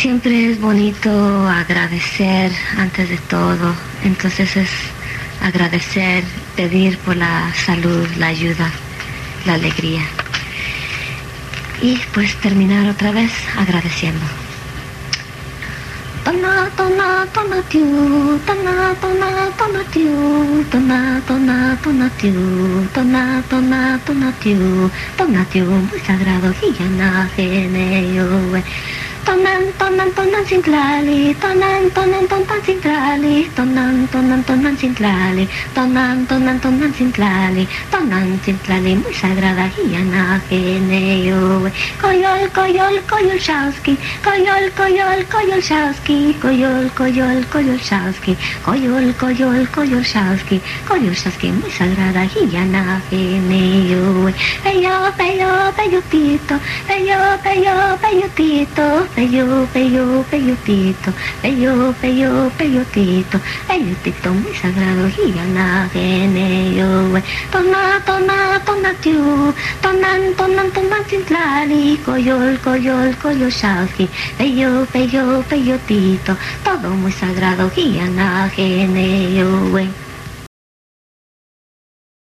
Siempre es bonito agradecer antes de todo. Entonces es agradecer, pedir por la salud, la ayuda, la alegría. Y pues terminar otra vez agradeciendo. Tona, tona, tona, tiu, tona, tona, tona, tiu, tona, tona, tona, tiu, tona, tona, tona, tiu, muy sagrado, Hiyana, Geneo, tonan, tonan, tonan, sintlali, tonan, tonan, tonan, sintlali, tonan, tonan, tonan, sintlali, tonan, tonan, tonan, sintlali, tonan, sintlali, muy sagrada, Hiyana, Geneo, koyol, koyol, koyol, shauski, koyol, koyol, koyol, shauski, koyol, koyol, koyol, shauski, koyol, koyol, koyol, shauski, koyol, shauski, muy sagrada, Hiyana, Geneo, peyo, peyo, peyotito, peyo, peyo, peyotito, peyo, peyo, peyotito, peyo, peyo, peyotito, peyotito, muy sagrado, Hiyana, Geneo, tona, tona, tona, tiu, tonan, tonan, tonan, sintlali, koyol, koyol, koyol, shauski, peyo, peyo, peyotito, todo muy sagrado, Hiyana, Geneo.